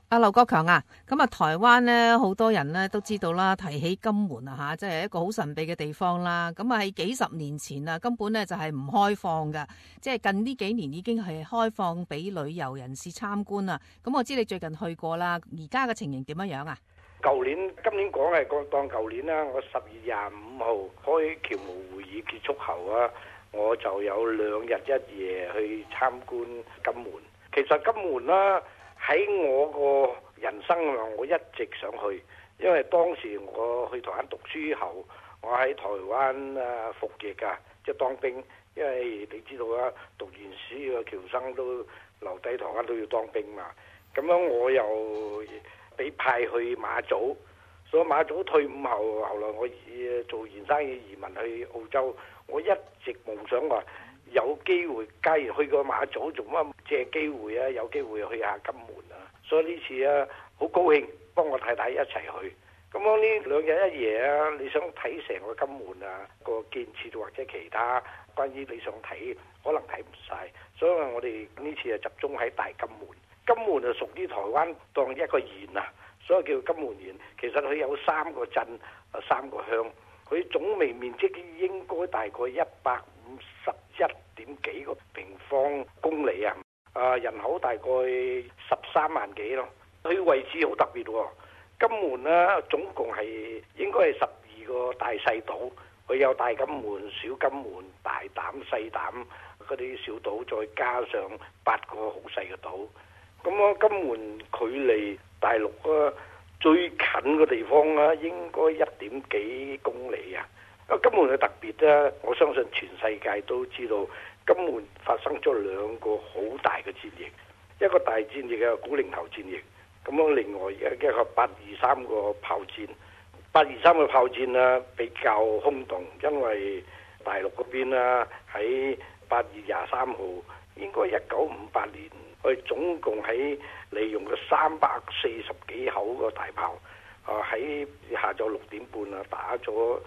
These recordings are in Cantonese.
阿劉國強啊，咁啊，台灣咧好多人咧都知道啦，提起金門啊吓，即係一個好神秘嘅地方啦。咁啊喺幾十年前啊，根本咧就係唔開放噶，即係近呢幾年已經係開放俾旅遊人士參觀啦。咁我知你最近去過啦，而家嘅情形點樣樣啊？ 今年講係當舊年啦，我12月25號開僑務會議結束後啊，我就有2日1夜去參觀金門。其實金門啦，喺我個人生啊，我一直想去，因為當時我去台灣讀書後，我喺台灣服役㗎，即係當兵。因為你知道啊，讀完書嘅僑生都留低台灣都要當兵嘛。咁樣我又被派去馬祖，所以馬祖退伍後，後來我做研生意移民去澳洲。我一直夢想話有機會，假如去過馬祖，做乜借機會啊？有機會去下金門啊！所以呢次啊，好高興幫我太太一齊去。咁樣呢2日1夜啊，你想睇成個金門啊個建設或者其他關於你想睇，可能睇唔晒。所以我哋呢次啊集中喺大金門。金門就屬於台灣當一個縣啊，所以叫金門縣。其實佢有3個鎮、3個鄉，佢總面積應該大概151點幾個平方公里啊。人口大概13萬幾咯。佢位置好特別喎。金門呢，總共係應該係12個大細島，佢有大金門、小金門、大膽、細膽嗰啲小島，再加上8個好細嘅島。咁金門距離大陸最近嘅地方應該1點幾公里啊！金門嘅特別呢，我相信全世界都知道，金門發生咗2個好大嘅戰役，一個大戰役嘅古寧頭戰役，咁樣另外一個823個炮戰。823個炮戰啊比較轟動，因為大陸嗰邊啊喺8月23號，應該1958年，佢總共喺利用咗340幾口個大炮，喺下晝6點半啊打咗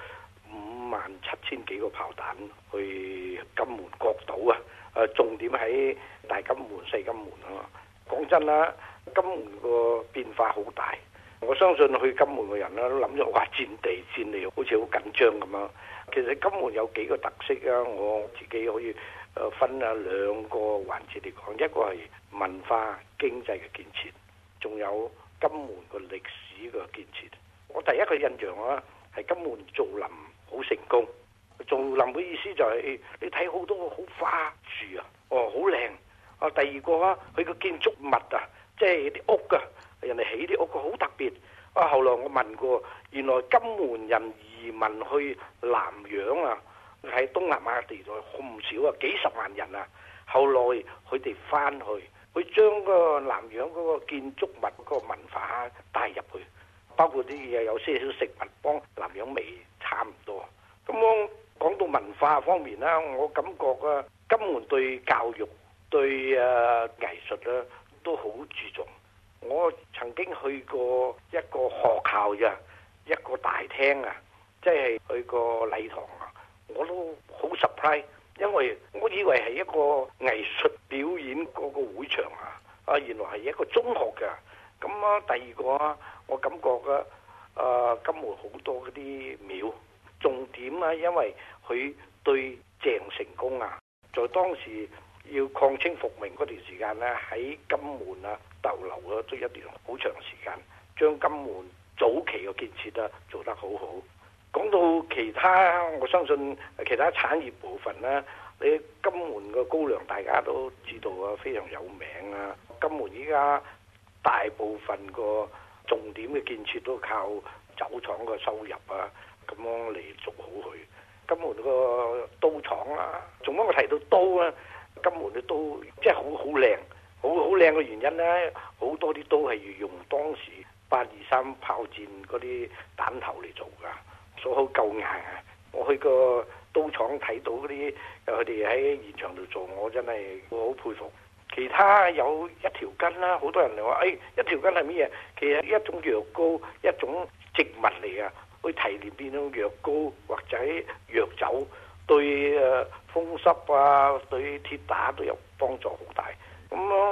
57000幾個炮彈去金門各島啊！重點喺大金門、細金門啊！講真啦，金門個變化好大，我相信去金門嘅人啦都諗咗話戰地好似好緊張咁啊！其實金門有幾個特色啊，我自己可以分2個環節嚟講，一個係文化經濟嘅建設，仲有金門個歷史嘅建設。我第一個印象啊，係金門造林好成功。造林嘅意思就係你睇好多好花樹啊，好靚。第二個啊，佢個建築物啊，即係啲屋啊，人哋起啲屋好特別。後來我問過，原來金門人移民去南洋啊，喺東南亞地帶好唔少啊，幾十萬人啊。後來佢哋翻去，佢將個南洋嗰個建築物個文化帶入去，包括啲嘢有些少食物幫南洋味差唔多。咁我講到文化方面啦，我感覺啊，金門對教育、對藝術咧都好注重。我曾經去過一個學校呀，一個大廳啊，即係去過禮堂啊，我都好 surprise，因為我以為係一個藝術表演嗰個會場啊，原來係一個中學㗎。咁啊，第二個啊，我感覺金門好多嗰啲廟，重點啊，因為佢對鄭成功啊，在當時要抗清復明嗰段時間呢，喺金門啊逗留咗都一段好長時間，將金門早期嘅建設啊做得好好。講到其他，我相信其他產業部分呢，你金門嘅高粱大家都知道啊，非常有名啊。金門依家大部分個重點嘅建設都靠酒廠嘅收入啊，咁樣嚟做好佢。金門個刀廠啊，仲有我提到刀啊，金門嘅刀即係好靚，好靚嘅原因呢，好多啲刀係要用當時823炮戰嗰啲彈頭嚟做㗎，所以好夠硬啊！我去個刀廠睇到嗰啲，佢哋喺現場度做，我真係好佩服。其他有一條根啦，好多人嚟話，一條根係乜嘢？其實一種藥膏，一種植物嚟㗎。去提煉變種藥膏或者藥酒，對風濕啊、對鐵打都有幫助好大。咁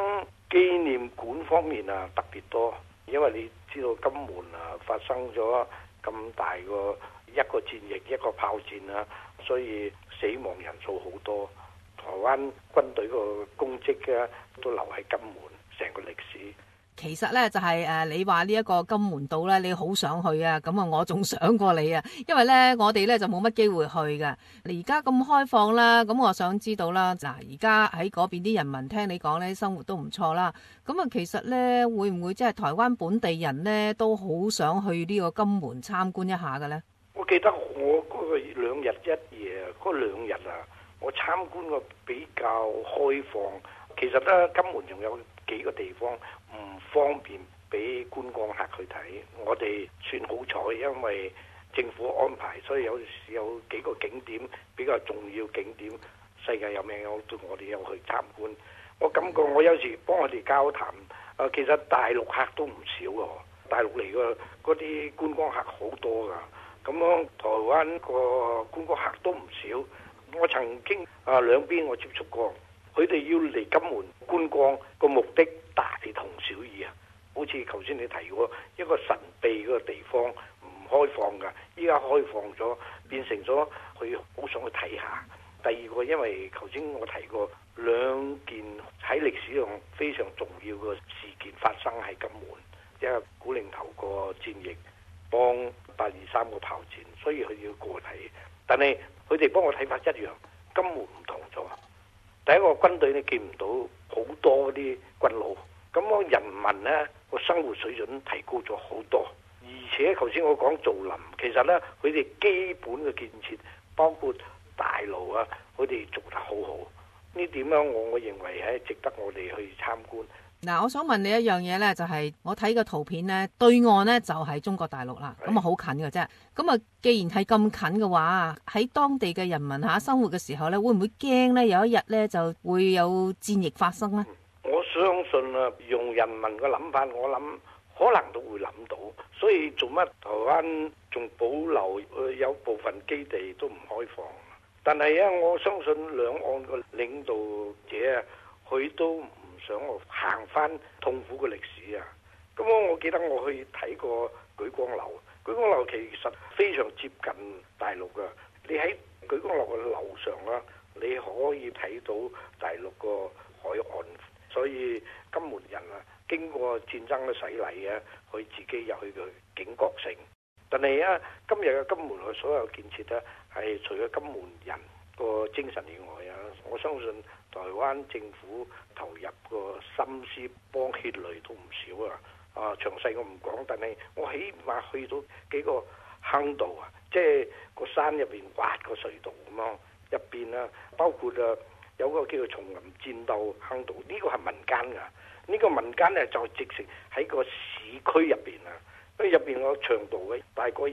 紀念館方面啊特別多，因為你知道金門啊發生咗咁大個一個戰役一個炮戰啊，所以死亡人數好多。台灣軍隊個功績啊都留喺金門成個歷史。 其實咧就係你話呢一個金門島咧，你好想去啊，咁啊我仲想過你啊，因為咧我哋咧就冇乜機會去㗎。而家咁開放啦，咁我想知道啦，嗱而家喺嗰邊啲人民聽你講咧，生活都唔錯啦。咁啊其實咧會唔會即係台灣本地人咧都好想去呢個金門參觀一下嘅咧？ 我記得我嗰個2日1夜嗰2日啊，我參觀過比較開放。其實咧金門仲有幾個地方唔方便俾觀光客去睇，我哋算好彩，因為政府安排，所以有幾個景點比較重要景點，世界有名我哋有去參觀。我感覺我有時幫我哋交談，其實大陸客都唔少喎，大陸嚟嘅嗰啲觀光客好多㗎。咁樣台灣個觀光客都唔少。我曾經兩邊我接觸過。佢哋要嚟金門觀光個目的大同小異啊！好似頭先你提過一個神秘嗰個地方唔開放㗎，依家開放咗，變成咗佢好想去睇下。第二個，因為頭先我提過兩件喺歷史上非常重要嘅事件發生喺金門，一個古寧頭個戰役幫823個炮戰，所以佢要過睇。但係佢哋幫我睇法一樣，金門唔同咗。第一個軍隊你見唔到好多啲軍佬，咁我人民呢個生活水準提高咗好多，而且頭先我講造林，其實呢，佢哋基本嘅建設包括大路啊，佢哋做得好好，呢點呢我認為係值得我哋去參觀。 嗱，我想問你一樣嘢咧，就係我睇個圖片咧，對岸咧就係中國大陸啦，咁啊好近嘅啫。咁啊，既然係咁近嘅話，喺當地嘅人民生活嘅時候咧，會唔會驚咧？有一日咧就會有戰役發生咧？ 我相信啊，用人民嘅諗法，我諗可能都會諗到。所以做乜台灣仲保留有部分基地都唔開放？但係啊，我相信兩岸嘅領導者啊，佢都唔想我行翻痛苦嘅歷史啊！咁我記得我去睇過舉光樓，舉光樓其實非常接近大陸噶。你喺舉光樓嘅樓上啦，你可以睇到大陸個海岸。所以金門人啊，經過戰爭嘅洗禮啊，佢自己有佢嘅警覺性。但係啊，今日嘅金門嘅所有建設咧，係除咗金門人個精神以外啊，我相信台灣政府投入個心思幫血淚都唔少啊！詳細我唔講，但係我起碼去到幾個坑道啊，即係個山入邊挖個隧道咁樣，入邊啊包括有個叫做叢林戰鬥坑道，呢個係民間㗎，呢個民間咧就直情喺個市區入邊啊，因為入邊個長度嘅大概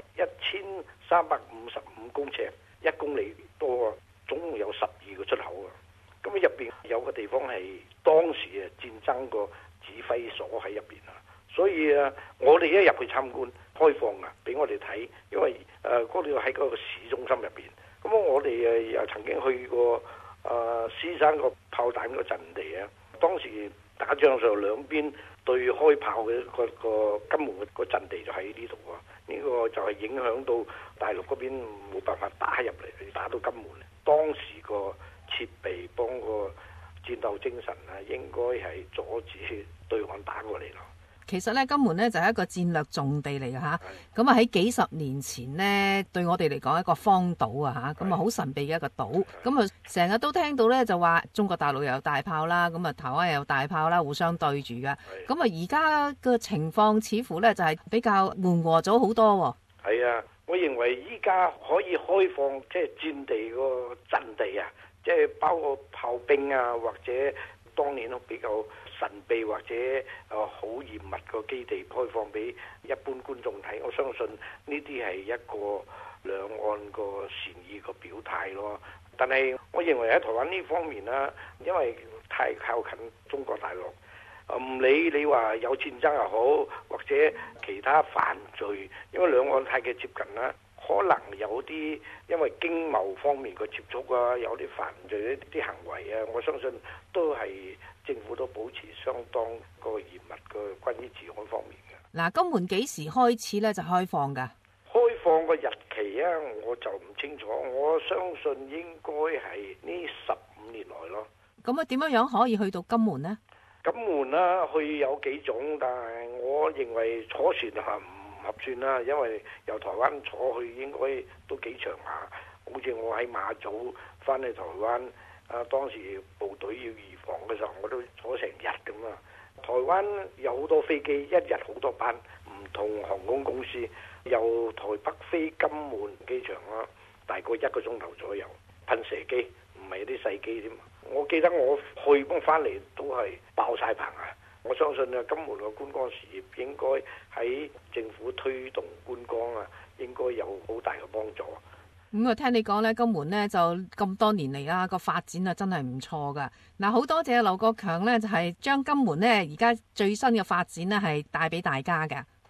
1355公尺，1公里多啊，總共有12個出口啊。咁入邊有個地方係當時啊戰爭個指揮所喺入邊啊，所以啊，我哋一入去參觀開放啊，俾我哋睇，因為嗰度喺嗰個市中心入邊。咁我哋又曾經去過獅山個炮彈個陣地啊，當時打仗上兩邊對開炮嘅個金門個陣地就喺呢度啊，呢個就係影響到大陸嗰邊冇辦法打入嚟，打到金門。當時個設備幫個戰鬥精神啊，應該係阻止對岸打過嚟咯。 其實咧，金門咧就係一個戰略重地嚟嘅嚇。咁啊喺幾十年前呢，對我哋嚟講一個荒島啊嚇，咁啊好神秘嘅一個島。咁啊成日都聽到咧就話中國大陸又有大炮啦，咁啊台灣又有大炮啦，互相對住嘅。咁啊而家嘅情況似乎咧就係比較緩和咗好多。 係啊，我認為依家可以開放即係戰地個陣地啊，即係包括炮兵啊，或者當年都比較神秘或者好嚴密個基地開放俾一般觀眾睇，我相信呢啲係一個兩岸個善意個表態咯。但係我認為喺台灣呢方面啦，因為太靠近中國大陸，唔理你話有戰爭又好，或者其他犯罪，因為兩岸太嘅接近啦，可能有啲因為經貿方面嘅接觸啊，有啲犯罪啲行為啊，我相信都係政府都保持相當個嚴密嘅關於治安方面嘅。 嗱，金門幾時開始咧就開放㗎？ 開放個日期啊，我就唔清楚。我相信應該係呢15年內咯。 咁啊，點樣可以去到金門呢？ 金門啦，去有幾種，但係我認為坐船係唔合算啦，因為由台灣坐去應該都幾長下。好似我喺馬祖翻去台灣，當時部隊要移防嘅時候，我都坐成日咁啊。台灣有好多飛機，一日好多班，唔同航空公司。由台北飛金門機場啦，大概1個鐘頭左右，噴射機唔係啲細機添。我記得我去翻嚟都係爆晒棚啊！我相信啊，金門嘅觀光事業應該喺政府推動觀光啊，應該有好大嘅幫助。 咁啊，聽你講咧，金門咧就咁多年嚟啦，個發展啊真係唔錯噶。嗱，好多謝劉國強咧，就係將金門咧而家最新嘅發展咧係帶俾大家嘅。